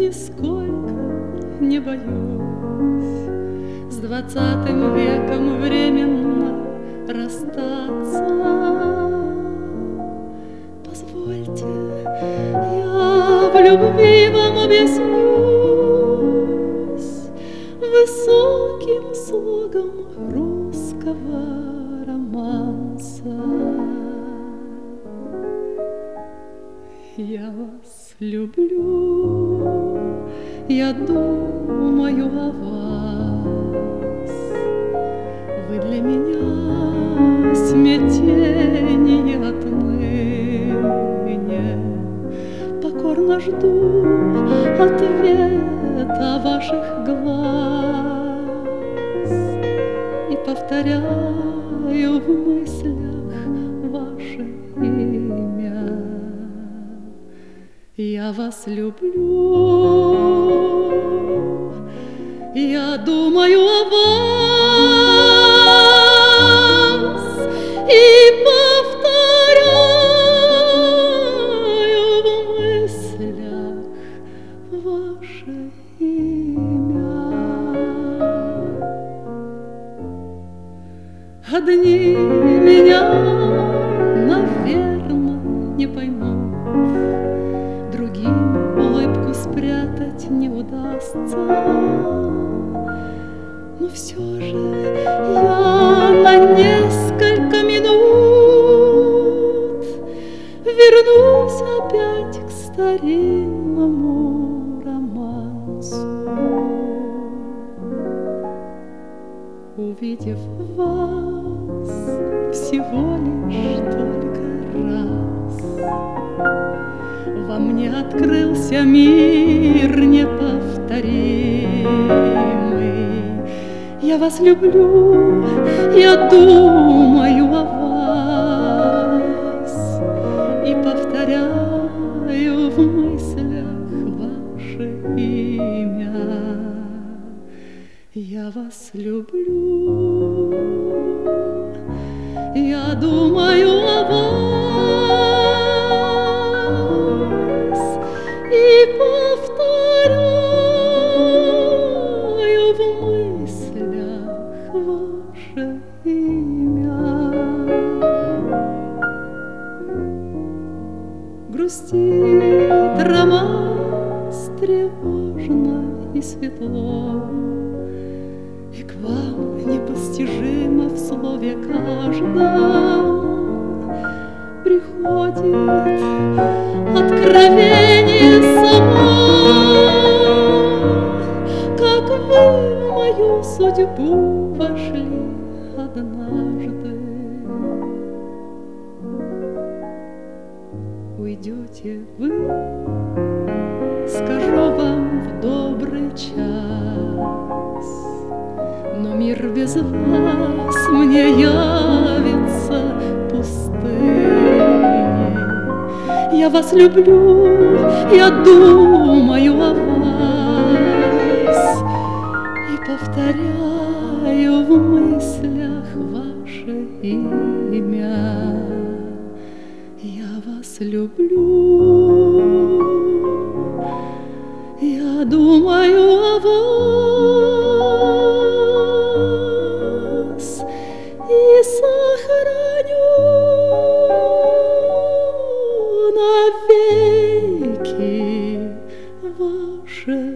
нисколько не боюсь с 20 веком временно расстаться. Позвольте, я в любви вам объяснюсь высоким слогом русского романса. Я вас люблю, я думаю о вас. Вы для меня смятение отныне. Покорно жду ответа ваших глаз и повторяю в мыслях ваше имя. Я вас люблю, я думаю о вас и повторяю в мыслях ваше имя. Одни меня, наверно, не поймут, другим улыбку спрятать не удастся. Но все же я на несколько минут вернусь опять к старинному романсу. Увидев вас всего лишь только раз, во мне открылся мир неповторимый. Я вас люблю, я думаю о вас и повторяю в мыслях ваше имя. Я вас люблю, я думаю о вас и повторяю в мыслях ваше имя. Грустит романс тревожно и светло, и к вам непостижимо в слове каждом приходит откровение само, как вы в мою судьбу вошли однажды. Уйдете вы, скажу вам в добрый час, но мир без вас мне явится пустыней. Я вас люблю, я думаю о вас и повторяю в мыслях ваше имя. Я вас люблю, я думаю о вас и сохраню навеки ваше